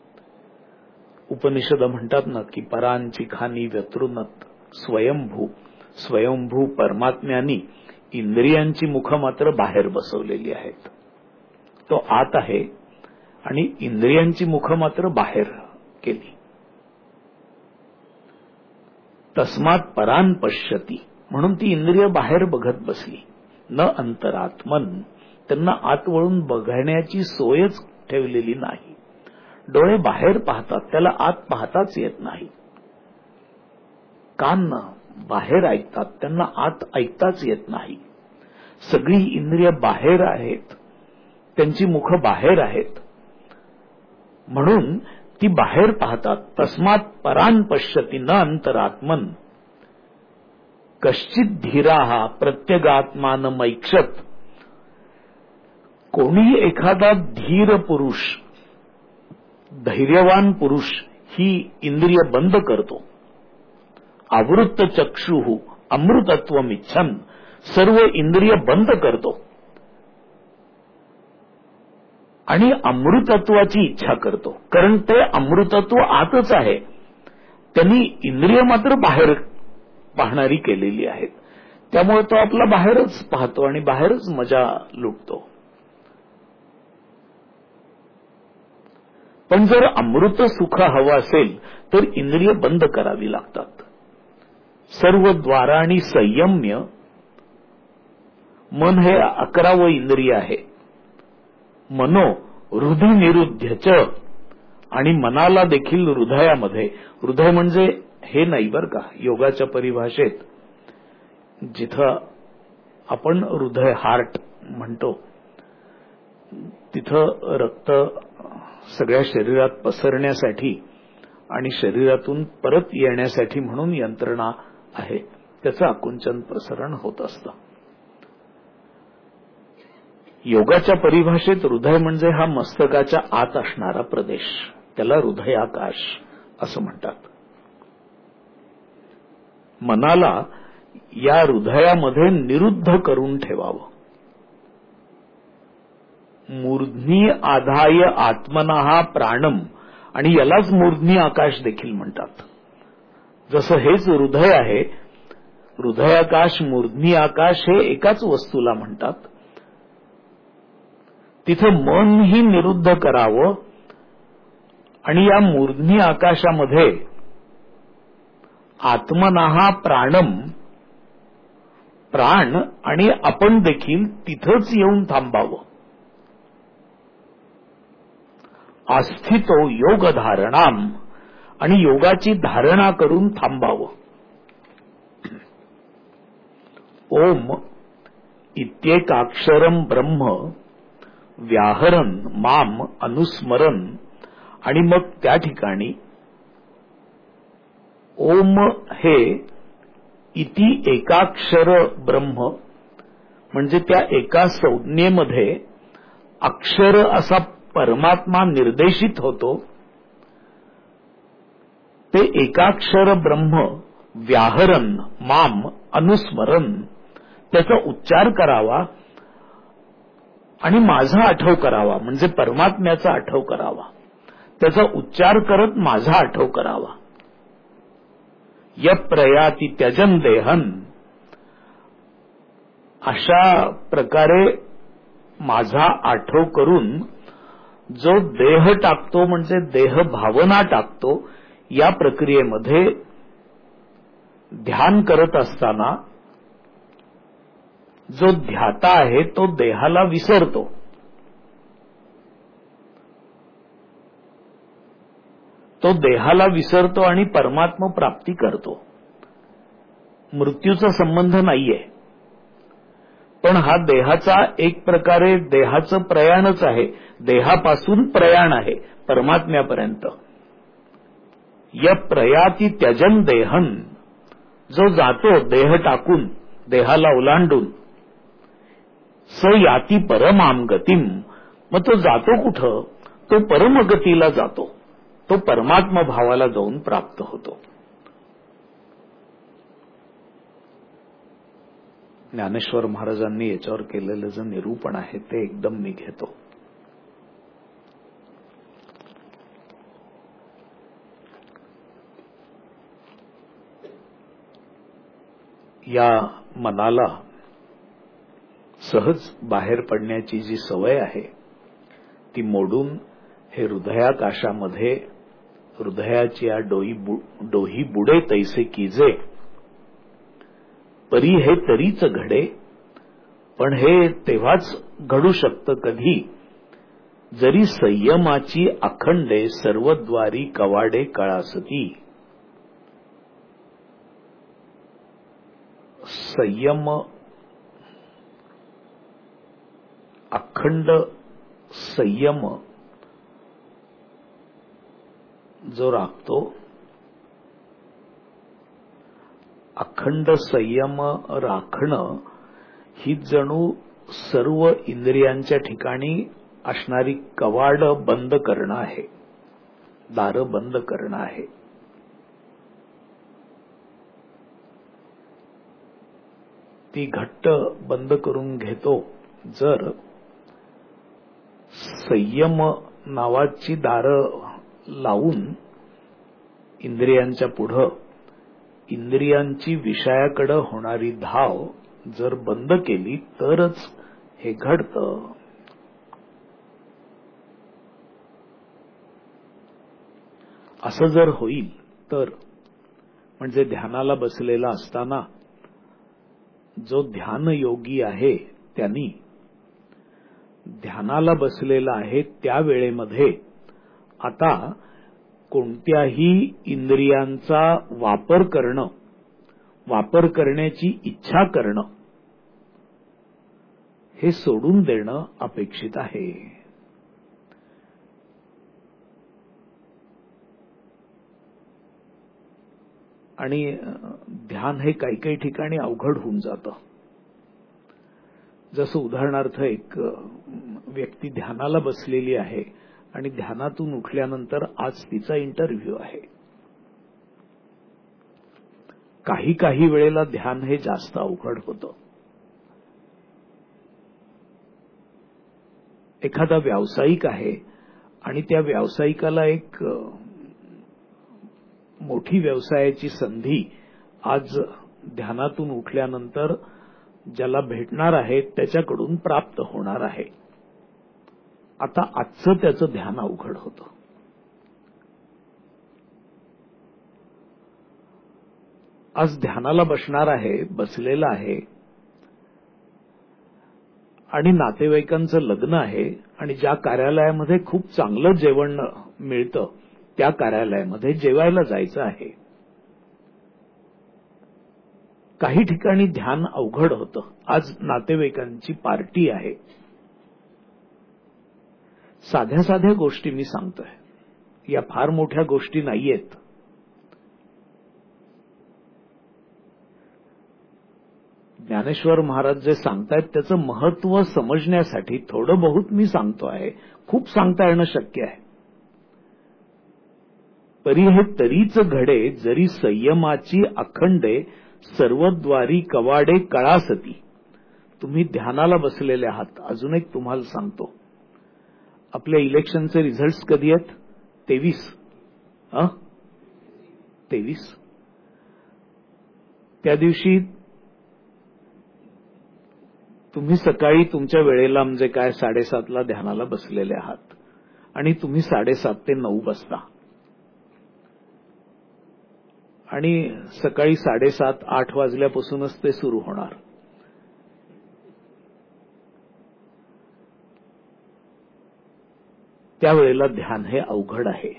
उपनिषद म्हणतात ना की परांची खानी व्यतृनत स्वयंभू. स्वयंभू परमात्म्यानी इंद्रियांची मुख मात्र बाहेर बसवलेली आहेत. तो आत आहे आणि इंद्रियांची मुख मात्र बाहेर केली. तस्मात परान पश्यती. म्हणून ती इंद्रिय बाहेर बघत बसली. न अंतरात्मन. त्यांना आत वळून बघण्याची सोयच ठेवलेली नाही. डोळे बाहेर पाहतात, त्याला आत पाहताच येत नाही. कान बाहेर ऐकतात, त्यांना आत ऐकताच येत नाही. सगळी इंद्रिय बाहेर आहेत, त्यांची मुख बाहेर आहेत, म्हणून ती बाहेर पाहतात. तस्मात परान पश्यती न अंतरात्मन. कश्चित धीराहा प्रत्यगात्मानमैक्षत. कोणी एखादा धीर पुरुष, धैर्यवान पुरुष ही इंद्रिय बंद करतो. आवृत्त चक्षुः अमृतत्वमिच्छन्. सर्व इंद्रिय बंद करतो आणि अमृतत्वाची इच्छा करतो. कारण ते अमृतत्व आतच आहे. त्यांनी इंद्रिय मात्र बाहेर पाहणारी केलेली आहेत. त्यामुळे तो आपला बाहेरच पाहतो आणि बाहेरच मजा लुटतो. पण जर अमृत सुख हवं असेल तर इंद्रिय बंद करावी लागतात. सर्व द्वार आणि संयम्य. मन हे 11वं इंद्रिय आहे. मनो हृदय निरुध्यच. आणि मनाला देखील हृदयामध्ये. हृदय म्हणजे हे नाही बरं का, योगाच्या परिभाषेत जिथं आपण हृदय हार्ट म्हणतो तिथं रक्त सगळ्या शरीरात पसरण्यासाठी आणि शरीरातून परत येण्यासाठी म्हणून यंत्रणा आहे, त्याचं आकुंचन प्रसरण होत असतं. योगाच्या परिभाषेत हृदय म्हणजे हा मस्तकाच्या आत असणारा प्रदेश, त्याला हृदयाकाश असं म्हणतात. मनाला या हृदयामध्ये निरुद्ध करून ठेवावं. मूर्ध्नी आधाय आत्मनः प्राणम, आणि यालाच मूर्ध्नी आकाश देखील म्हणतात. जसं हेच हृदय आहे, हृदयाकाश मूर्ध्नी आकाश हे एकाच वस्तूला म्हणतात. तिथं मनही निरुद्ध करावं आणि या मूर्ध्नी आकाशामध्ये आत्मनः प्राणम, प्राण आणि आपण देखील तिथंच येऊन थांबावं. आस्थितो योग धारणाम, आणि योगाची धारणा करून थांबावं. ओम इत्येकाक्षरम ब्रह्म व्याहरन माम अनुस्मरन, आणि मग त्या ठिकाणी ओम हे इति एकाक्षर ब्रह्म म्हणजे त्या एका संज्ञेमध्ये अक्षर असा परमात्मा निर्देशित होतो. ते एकाक्षर ब्रह्म व्याहरन माम अनुस्मरन, त्याचा उच्चार करावा आणि माझा आठव करावा, म्हणजे परमात्म्याचा आठव करावा. त्याचा उच्चार करत माझा आठव करावा. यप्रयाति त्यजन देहन, अशा प्रकारे माझा आठव करून जो देह टाकतो, म्हणजे देह भावना टाकतो, या प्रक्रियेमध्ये ध्यान करत असताना जो ध्याता आहे तो देहाला विसरतो. तो देहाला विसरतो आणि परमात्मा प्राप्ती करतो. मृत्यूचा संबंध नाहीये, पण हा देहाचा एक प्रकारे देहाचं प्रयाणच आहे. देहापासून प्रयाण आहे परमात्म्यापर्यंत. य प्रयाती त्यजन देहन, जो जातो देह टाकून, देहाला ओलांडून, स याती परमाम गतिम, मग तो जातो कुठं? तो परमगतीला जातो, तो परमात्मा भावाला जाऊन प्राप्त होतो. ज्ञानेश्वर महाराजांनी याच्यावर केलेलं जे निरूपण आहे ते एकदम मी घेतो. या मनाला सहज बाहेर पडण्याची जी सवय आहे ती मोडून हे हृदयाकाशामध्ये हृदयाची या डोही बुडे तैसे कीजे, परी हे तरीच घडे. पण हे तेव्हाच घडू शकतं कधी, जरी संयमाची अखंडे सर्वद्वारी कवाडे कळासती. संयम, अखंड संयम जो राखतो, अखंड संयम राखणं ही जणू सर्व इंद्रियांच्या ठिकाणी असणारी कवाड बंद करणं आहे, दारं बंद करणं आहे. ती घट्ट बंद करून घेतो जर संयम नावाची दारं लावून इंद्रियांच्या पुढं इंद्रियांची विषयाकडे होणारी धाव जर बंद केली तरच हे घडतं. असं जर होईल तर म्हणजे ध्यानाला बसलेला असताना जो ध्यानयोगी आहे त्यांनी ध्यानाला बसलेला आहे त्या वेळेमध्ये आता कोणत्याही इंद्रियांचा वापर करणं, वापर करण्याची इच्छा करणं हे सोडून देणं अपेक्षित आहे. आणि ध्यान हे काही काही ठिकाणी अवघड होऊन जातं. जसं उदाहरणार्थ एक व्यक्ती ध्यानाला बसलेली आहे आणि ध्यानातून उठल्यानंतर आज तिचा इंटरव्ह्यू आहे. काही काही वेळेला ध्यान हे जास्त अवघड होतं. एखादा व्यावसायिक आहे आणि त्या व्यावसायिकाला एक मोठी व्यवसायाची संधी आज ध्यानातून उठल्यानंतर ज्याला भेटणार आहे त्याच्याकडून प्राप्त होणार आहे. आता आजचं त्याचं ध्यान अवघड होतं. आज ध्यानाला बसणार आहे, बसलेला आहे आणि नातेवाईकांचं लग्न आहे आणि ज्या कार्यालयामध्ये खूप चांगलं जेवण मिळतं त्या कार्यालयामध्ये जेवायला जायचं आहे. काही ठिकाणी ध्यान अवघड होतं. आज नातेवाईकांची पार्टी आहे. साध्या साध्या गोष्टी मी सांगतोय, या फार मोठ्या गोष्टी नाहीयेत. ज्ञानेश्वर महाराज जे सांगतायत त्याचं महत्व समजण्यासाठी थोडं बहुत मी सांगतो आहे. खूप सांगता येणं शक्य आहे. परी हे तरीच घडे जरी संयमाची अखंडे सर्वद्वारी कवाडे कळासती. तुम्ही ध्यानाला बसलेले आहात. अजून एक तुम्हाला सांगतो, आपल्या इलेक्शनचे रिझल्ट्स कधी आहेत? 23. त्या दिवशी तुम्ही सकाळी तुमच्या वेळेला म्हणजे काय 7:30ला ध्यानाला बसलेले आहात आणि तुम्ही 7:30 ते 9 बसता आणि सकाळी 7:30-8 वाजल्यापासूनच ते सुरू होणार. त्यावेळेला ध्यान हे अवघड आहे.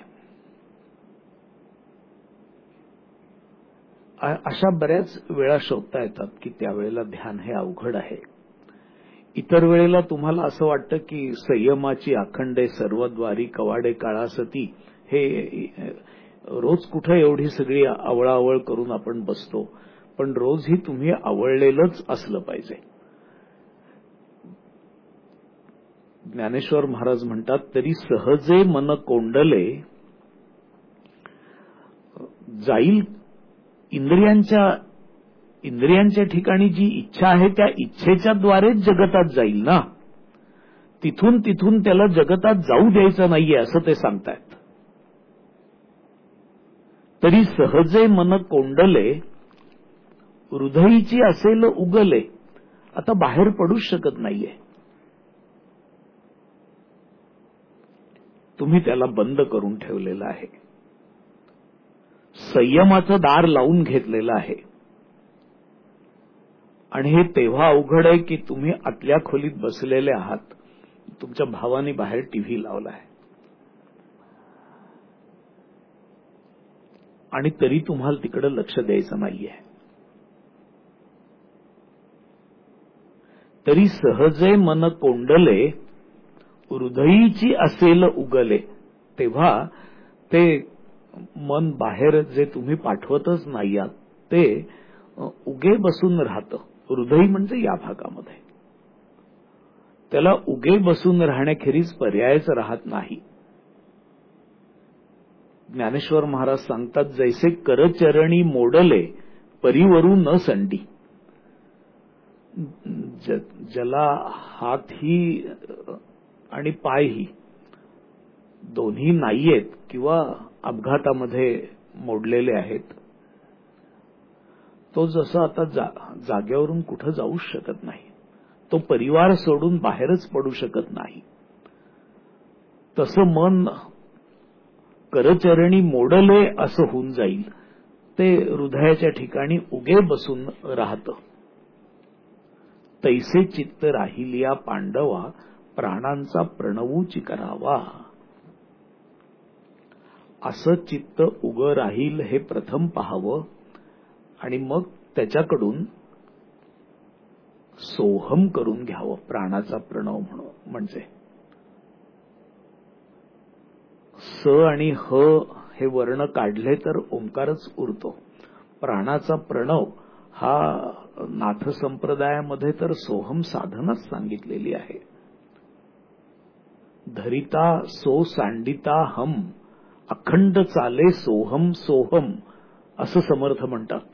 अशा बऱ्याच वेळा शोधता येतात की त्यावेळेला ध्यान हे अवघड आहे. इतर वेळेला तुम्हाला असं वाटतं की संयमाची अखंडे सर्वद्वारी कवाडे काळासती, हे रोज कुठं एवढी सगळी आवळावळ करून आपण बसतो, पण रोजही तुम्ही आवळलेलंच असलं पाहिजे. ज्ञानेश्वर महाराज म्हणतात, तरी सहजे मन कोंडले जाईल इंद्रियांच्या ठिकाणी जी इच्छा आहे त्या इच्छेच्या द्वारेच जगतात जाईल ना. तिथून त्याला जगतात जाऊ द्यायचं नाहीये असं ते सांगतायत. तरी सहजे मन कोंडले हृदयीची असेल उगले. आता बाहेर पडूच शकत नाहीये. तुम्ही त्याला बंद करून ठेवलेलं आहे. संयमाचं दार लावून घेतलेलं आहे. आणि हे तेव्हा अवघड आहे की तुम्ही आतल्या खोलीत बसलेले आहात. तुमच्या भावाने बाहेर टीव्ही लावला आहे आणि तरी तुम्हाला तिकडे लक्ष द्यायचं नाहीये. तरी सहजे मन कोंडले हृदयीची असेल उगले. तेव्हा ते मन बाहेर जे तुम्ही पाठवतच नाही आहात ते उगे बसून राहतं. हृदय म्हणजे या भागामध्ये त्याला उगे बसून राहण्याखेरीज पर्यायच राहत नाही. ज्ञानेश्वर महाराज सांगतात, जैसे करचरणी मोडले परीवरू न संडी. ज्याला हातही आणि पायही दोन्ही नाहीयेत किंवा अपघातामध्ये मोडलेले आहेत, तो जसं आता जागेवरून कुठं जाऊच शकत नाही. तो परिवार सोडून बाहेरच पडू शकत नाही. तसं मन करचरणी मोडले असं होऊन जाईल. ते हृदयाच्या ठिकाणी उगे बसून राहतं. तैसे चित्त राहिलिया पांडवा प्राणांचा प्रणवूची करावा. असं चित्त उगं राहील हे प्रथम पाहावं आणि मग त्याच्याकडून सोहम करून घ्यावं. प्राणाचा प्रणव म्हणजे स आणि ह हे वर्ण काढले तर ओंकारच उरतो. प्राणाचा प्रणव हा नाथ संप्रदायामध्ये तर सोहम साधनच सांगितलेली आहे. धरिता सो सांडिता हम, अखंड चाले सोहम सोहम असं समर्थ म्हणतात.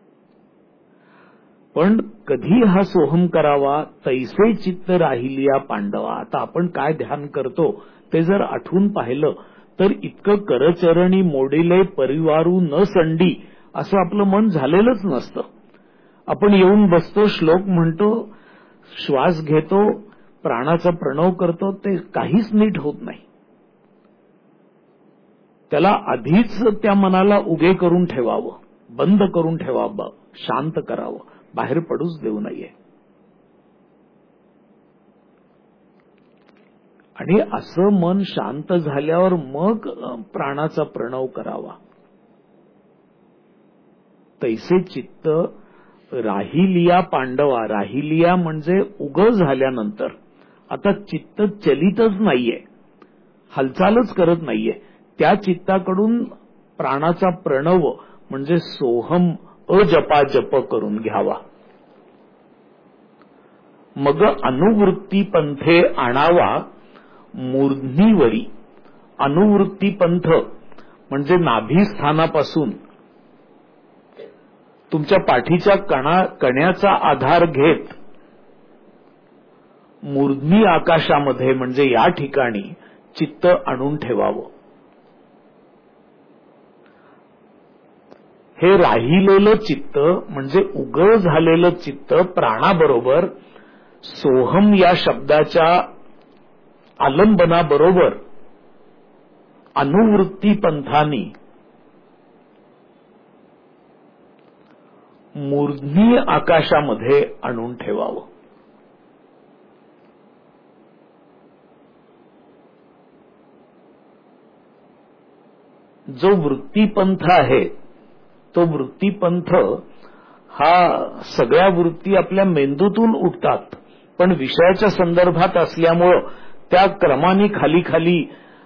पण कधी हा सोहम करावा, तैसे चित्त राहिलिया पांडवा. आता आपण काय ध्यान करतो ते जर आठवून पाहिलं तर इतकं करचरणी मोडिले परिवारू न संडी असं आपलं मन झालेलंच नसतं. आपण येऊन बसतो, श्लोक म्हणतो, श्वास घेतो, प्राणाचा प्रणव करतो, ते काहीच नीट होत नाही. त्याला आधीच त्या मनाला उगे करून ठेवावं, बंद करून ठेवावं, शांत करावं, बाहेर पडूच देऊ नये. आणि असं मन शांत झाल्यावर मग प्राणाचा प्रणव करावा. तैसे चित्त राहिलिया पांडवा. राहिलिया म्हणजे उघड झाल्यानंतर. आता चित्त चलितच नाहीये, हालचालच करत नाहीये. त्या चित्ताकडून प्राणाचा प्रणव म्हणजे सोहम अजपाजप करून घ्यावा. मग अनुवृत्ती पंथे आणावा मूर्ध्नीवरी. अनुवृत्ती पंथ म्हणजे नाभीस्थानापासून तुमच्या पाठीच्या कण्याचा आधार घेत मूर्ध्नी आकाशामध्ये म्हणजे या ठिकाणी चित्त आणून ठेवावं. हे राहिलेलं चित्त म्हणजे उघड झालेलं चित्त प्राणाबरोबर सोहम या शब्दाच्या आलंबनाबरोबर अनुवृत्ती पंथानी मूर्ध्नी आकाशामध्ये आणून ठेवावं. जो वृत्तीपंथ आहे तो वृत्तीपंथ हा सगळ्या वृत्ती आपल्या मेंदूतून उठतात, पण विषयाच्या संदर्भात असल्यामुळं त्या क्रमाने खाली खाली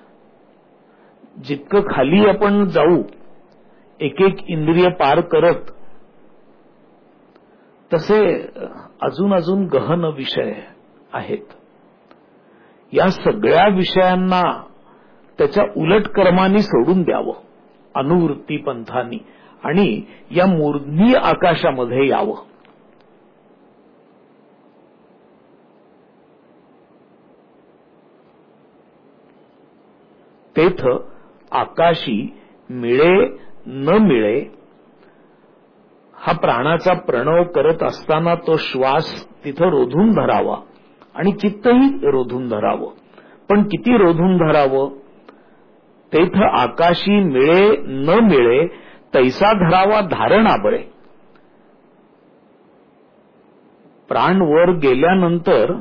जितकं खाली आपण जाऊ एक एक इंद्रिय पार करत तसे अजून अजून गहन विषय आहेत. या सगळ्या विषयांना त्याच्या उलट क्रमाने सोडून द्यावं अनुवृत्ती पंथांनी आणि या मूर्ध्नी आकाशामध्ये यावं. तेथ आकाशी मिळे न मिळे हा प्राणाचा प्रणव करत असताना तो श्वास तिथं रोधून धरावा आणि चित्तही रोधून धरावं. पण किती रोधून धरावं? तेथ आकाशी मिळे न मिळे तैसा धरावा धारणाबळे. प्राण वर गेल्यानंतर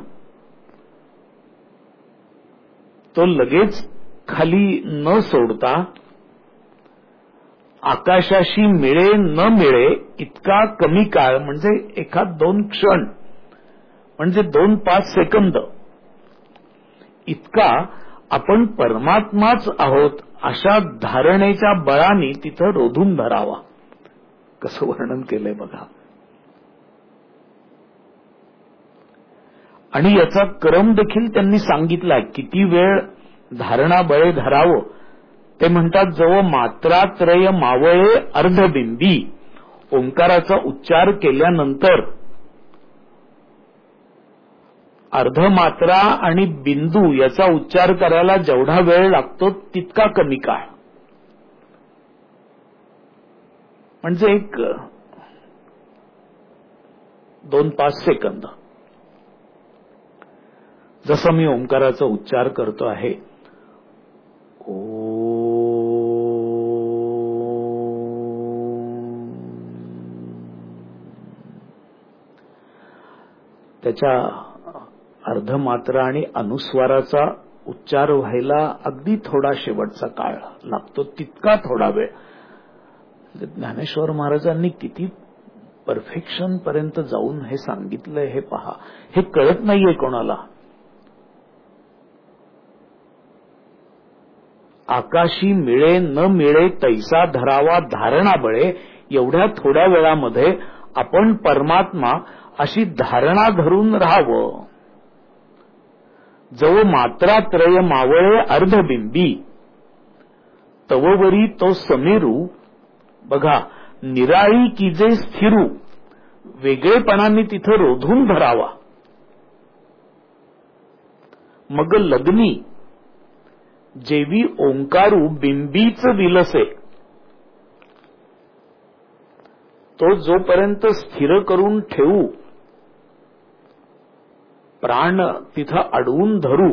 तो लगेच खाली न सोडता आकाशाशी मिळे न मिळे इतका कमी काळ म्हणजे एखाद 2 क्षण म्हणजे 2-5 सेकंद इतका आपण परमात्माच आहोत अशा धारणेच्या बळाने तिथं रोधून धरावा. कसं वर्णन केलंय बघा. आणि याचा क्रम देखील त्यांनी सांगितलाय. किती वेळ धारणा बळे धरावं ते म्हणतात. जवळ मात्रात्रय मावळे अर्धबिंबी. ओंकाराचा उच्चार केल्यानंतर अर्धमात्रा आणि बिंदू याचा उच्चार करायला जेवढा वेळ लागतो तितका कमी काळ म्हणजे एक 2-5 सेकंद. जसं मी ओंकाराचा उच्चार करतो आहे त्याच्या अर्धमात्रा आणि अनुस्वाराचा उच्चार व्हायला अगदी थोडा शेवटचा काळ लागतो, तितका थोडा वेळ. ज्ञानेश्वर महाराजांनी किती परफेक्शन पर्यंत जाऊन हे सांगितलंय हे पहा. हे कळत नाहीये कोणाला. आकाशी मिळे न मिळे तैसा धरावा धारणा बळे एवढ्या थोड्या वेळामध्ये आपण परमात्मा अशी धारणा धरून राहावं. जव मात्रात्रय मावळे अर्धबिंबी तववरी तो समीरू. बघा, निराळी की जे स्थिरू, वेगळेपणाने तिथं रोधून धरावा. मग लग्नी जेवी ओंकारू बिंबीच विलसे. तो जोपर्यंत स्थिर करून ठेवू, प्राण तिथं अडवून धरू,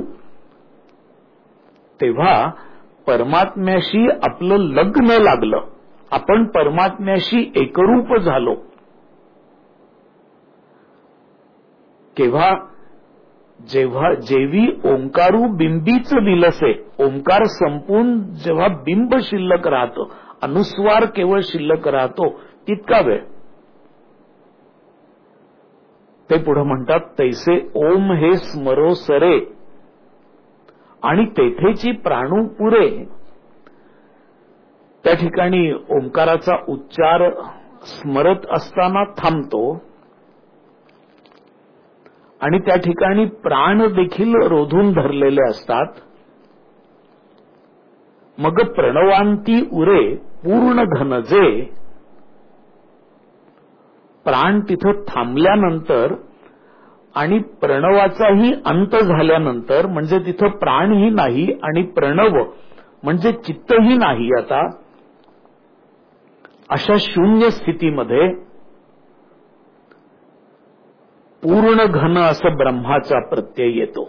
तेव्हा परमात्म्याशी आपलं लग्न लागलं, आपण परमात्म्याशी एकरूप झालो. केव्हा? जेव्हा जेवी ओंकारू बिंबीच विलसे. ओंकार संपून जेव्हा बिंब शिल्लक राहतं, अनुस्वार केवळ शिल्लक राहतो, तितका वेळ. ते पुढे म्हणतात, तैसे ओम हे स्मरो सरे आणि तेथेची प्राणू पुरे. त्या ठिकाणी ओंकाराचा उच्चार स्मरत असताना थांबतो आणि त्या ठिकाणी प्राण देखील रोधून धरलेले असतात. मग प्रणवांती उरे पूर्ण घनजे. प्राण तिथं थांबल्यानंतर आणि प्रणवाचाही अंत झाल्यानंतर, म्हणजे तिथं प्राणही नाही आणि प्रणव म्हणजे चित्तही नाही, आता अशा शून्य स्थितीमध्ये पूर्ण घन असं ब्रह्माचा प्रत्यय येतो.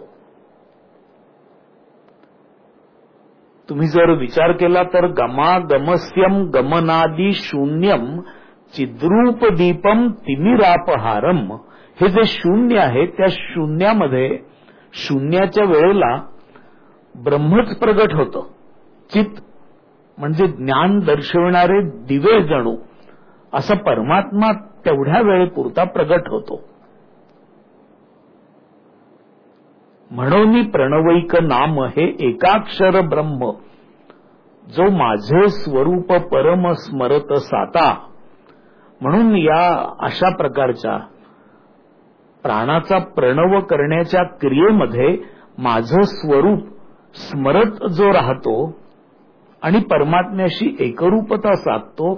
तुम्ही जर विचार केला तर गमागमस्यम गमनादी शून्यम चिद्रूप दीपम तिमिरापहारम. हे जे शून्य आहे, त्या शून्यामध्ये शून्याच्या वेळेला ब्रह्मच प्रगट होतं. चित म्हणजे ज्ञान दर्शविणारे दिवे जणू, असा परमात्मा तेवढ्या वेळेपुरता प्रगट होतो. म्हणून प्रणवैक नाम हे एकाक्षर ब्रह्म, जो माझे स्वरूप परम स्मरत साता. म्हणून या अशा प्रकारच्या प्राणाचा प्रणव करण्याच्या क्रियेमध्ये माझं स्वरूप स्मरत जो राहतो आणि परमात्म्याशी एकरूपता साधतो,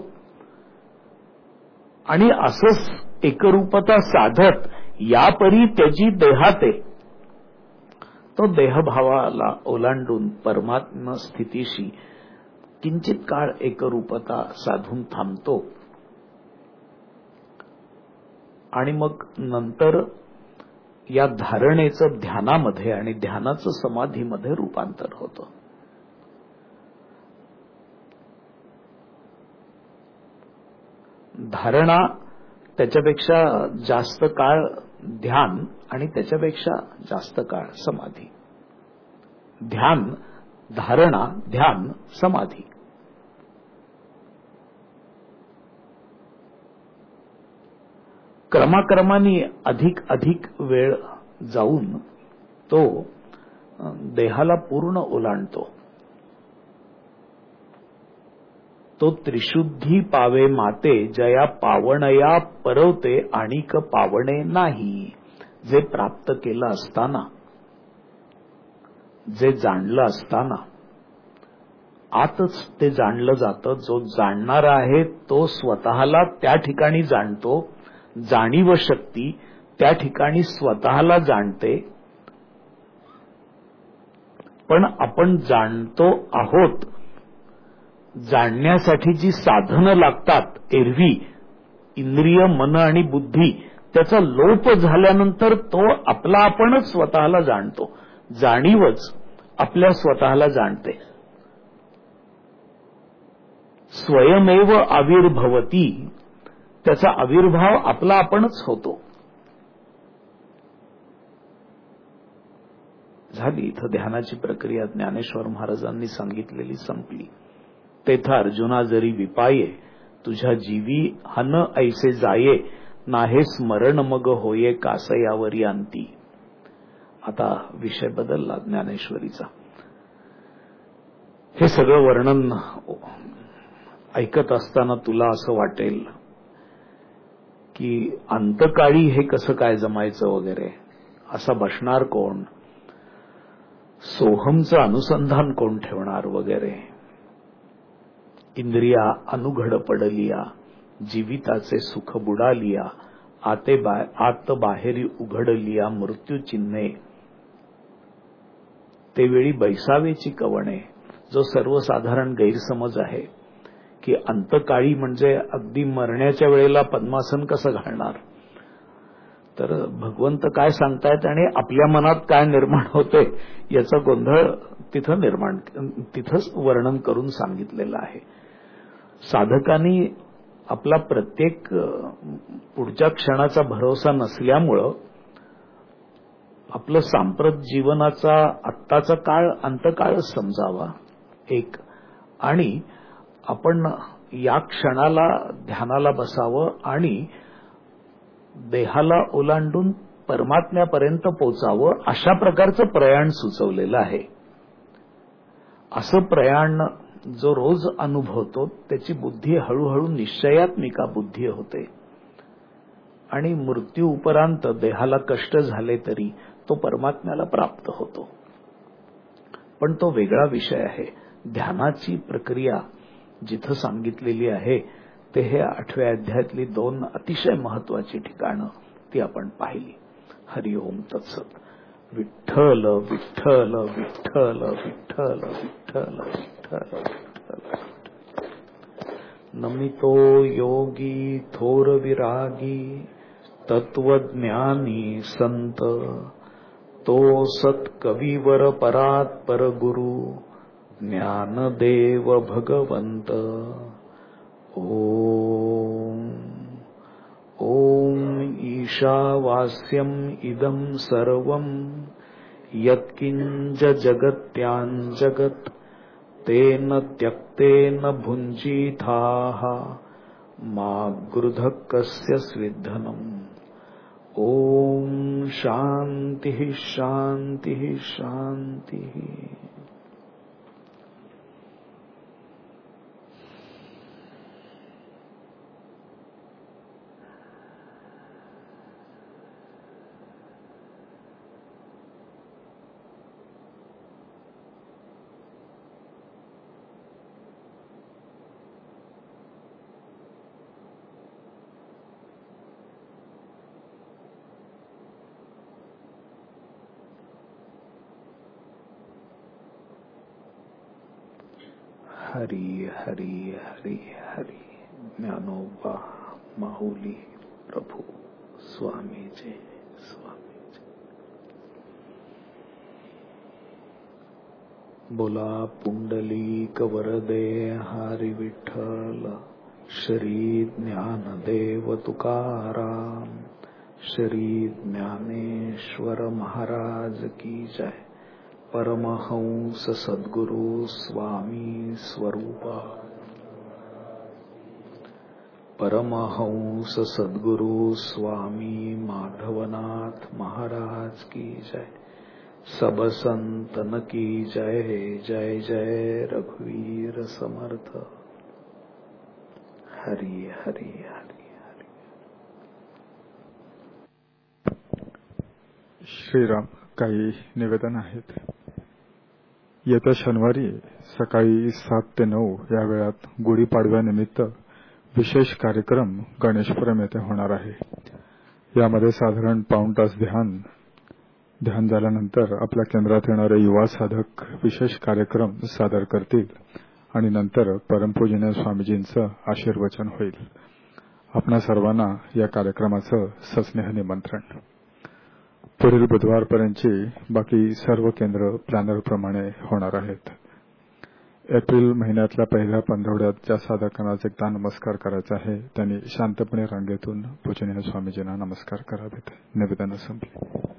आणि असं एकरूपता साधत यापरी त्याची देहाते, तो देहभावाला ओलांडून परमात्मा स्थितीशी किंचित काळ एकरूपता साधून थांबतो. आणि मग नंतर या धारणेचं ध्यानामध्ये आणि ध्यानाचं समाधीमध्ये रूपांतर होतं. धारणा, त्याच्यापेक्षा जास्त काळ ध्यान आणि त्याच्यापेक्षा जास्त काळ समाधी. ध्यान, धारणा, ध्यान, समाधी. क्रमाक्रमाने अधिक अधिक वेळ जाऊन तो देहाला पूर्ण ओलांडतो. तो त्रिशुद्धी पावे माते, जया पावणया परवते आणिक पावणे नाही. जे प्राप्त केलं असताना, जे जाणलं असताना, आतच ते जाणलं जातं. जो जाणणारा आहे तो स्वतःला त्या ठिकाणी जाणतो. जाणीव शक्ती त्या ठिकाणी स्वतःला जाणते. पण आपण जाणतो आहोत, जाणण्यासाठी जी साधनं लागतात, एरवी इंद्रिय, मन आणि बुद्धी, त्याचा लोप झाल्यानंतर तो आपला आपणच स्वतःला जाणतो. जाणीवच आपल्या स्वतःला जाणते. स्वयमेव आविर्भवती, त्याचा आविर्भाव आपला आपणच होतो. झाली इथं ध्यानाची प्रक्रिया ज्ञानेश्वर महाराजांनी सांगितलेली संपली. तेथ अर्जुना जरी विपाये, तुझ्या जीवी हन ऐसे जाये, नाहे स्मरण मग होये कासयावरी अंती. आता विषय बदलला ज्ञानेश्वरीचा. हे सगळं वर्णन ऐकत असताना तुला असं वाटेल की अंतकाळी हे कसं काय जमायचं वगैरे, असा बसणार कोण, सोहमचं अनुसंधान कोण ठेवणार वगैरे. इंद्रिया अनुघड पडलिया, जीविताचे सुख बुडालिया, आत बाहेरी उघडलिया मृत्यू चिन्हे, तेवेळी बैसावेची कवणे. जो सर्वसाधारण गैरसमज आहे की अंतकाळी म्हणजे अगदी मरण्याच्या वेळेला पद्मासन कसं घालणार, तर भगवंत काय सांगतायत आणि आपल्या मनात काय निर्माण होते याचा गोंधळ तिथंच वर्णन करून सांगितलेलं आहे. साधकांनी आपला प्रत्येक पुढच्या क्षणाचा भरोसा नसल्यामुळं आपलं सांप्रत जीवनाचा आत्ताचा काळ अंतकाळच समजावा एक, आणि आपण या क्षणाला ध्यानाला बसावं आणि देहाला ओलांडून परमात्म्यापर्यंत पोचावं, अशा प्रकारचं प्रयाण सुचवलेलं आहे. असं प्रयाण जो रोज अनुभवतो त्याची बुद्धी हळूहळू निश्चयात्मिका बुद्धी होते आणि मृत्यू उपरांत देहाला कष्ट झाले तरी तो परमात्म्याला प्राप्त होतो. पण तो वेगळा विषय आहे. ध्यानाची प्रक्रिया जिथं सांगितलेली आहे ते हे 8व्या अध्यायातली 2 अतिशय महत्वाची ठिकाणं ती आपण पाहिली. हरिओम तत्सत. विठ्ठल विठ्ठल विठ्ठल विठ्ठल विठ्ठल विठ्ठल. नमितो योगी थोर विरागी, तत्वज्ञानी संत, तो सत्कविवर परात्पर गुरु, ज्ञानदेव भगवंत. ओम ओम ईशावास्यम इदं सर्वं यत्किंच जगत्याञ्जगत् तेन त्यक्तेन भुञ्जीथाः मा गृधः कस्य स्विद्धनम्. ओम शांतिः शांतिः शांतिः. हरी हरी हरी हरी. ज्ञानोबा माहुली प्रभू स्वामीजी स्वामीजी. बोला पुंडलीक वरदे हरी विठ्ठल. श्री ज्ञानदेव तुकाराम, श्री ज्ञानेश्वर महाराज की जय. परमहंस सद्गुरु स्वामी स्वरूपा, परमहंस सद्गुरु स्वामी माधवनाथ महाराज की जय. सब संतन की जय. जय जय रघुवीर समर्थ. हरि हरि हरि हरि. श्रीराम. काही निवेदन आहेत. येत्या शनिवारी सकाळी 7 ते 9 या वेळात गुढीपाडव्यानिमित्त विशेष कार्यक्रम गणेशपुरम येथे होणार आहे. यामध्ये साधारण पाऊण तास ध्यान झाल्यानंतर आपल्या केंद्रात येणारे युवा साधक विशेष कार्यक्रम सादर करतील आणि नंतर परमपूजनीय स्वामीजींचं आशीर्वचन होईल. आपणा सर्वांना या कार्यक्रमाचं सस्नेह निमंत्रण. पुढील बुधवारपर्यंतची बाकी सर्व केंद्र प्लॅनरप्रमाणे होणार आहेत. एप्रिल महिन्यातल्या पहिल्या पंधरवड्यात ज्या साधकांना एकदा नमस्कार करायचा आहे त्यांनी शांतपणे रांगेतून पूजनीय स्वामीजींना नमस्कार करावेत. निवेदन संपली.